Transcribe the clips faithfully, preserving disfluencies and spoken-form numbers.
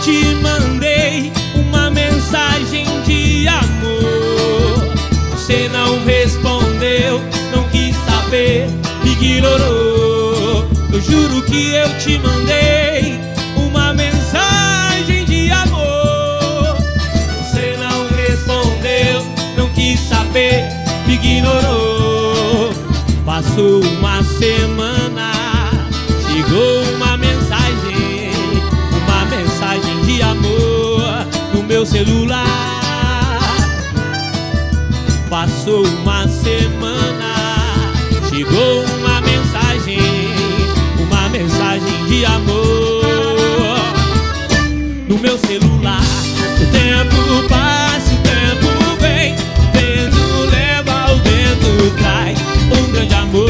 te mandei uma mensagem de amor, você não respondeu, não quis saber, me ignorou. Eu juro que eu te mandei uma mensagem de amor, você não respondeu, não quis saber, me ignorou. Passou uma semana, chegou uma mensagem, uma mensagem de amor no meu celular. Passou uma semana, chegou uma mensagem, uma mensagem de amor no meu celular. O tempo passa, o tempo vem, o vento leva, o vento traz um grande amor.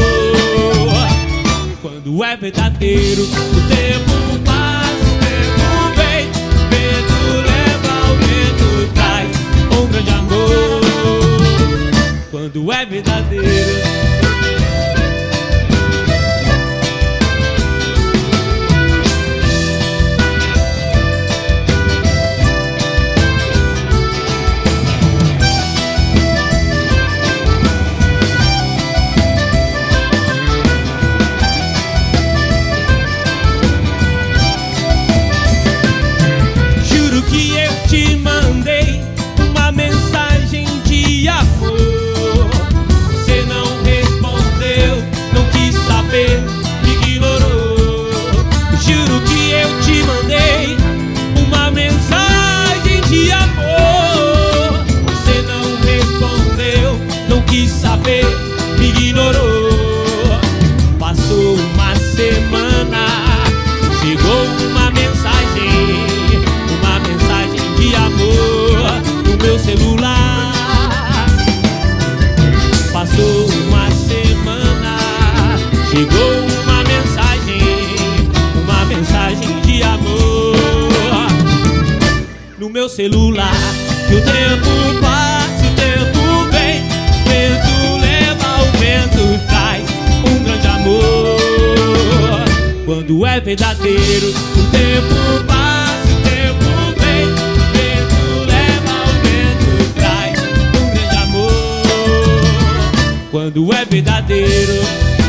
Quando é verdadeiro, o tempo passa, o tempo vem, o vento leva, o vento traz um grande amor. Quando é verdadeiro. Que eu te mandei uma mensagem de amor, você não respondeu, não quis saber, me ignorou. Juro que eu te mandei uma mensagem de amor, você não respondeu, não quis saber, me ignorou. Passou uma semana, chegou uma mensagem, uma mensagem de amor no meu celular. Passou uma semana, chegou uma mensagem, uma mensagem de amor no meu celular. Que o tempo passa, o tempo vem, o vento leva, o vento traz um grande amor. Quando é verdadeiro, o tempo passa, quando é verdadeiro.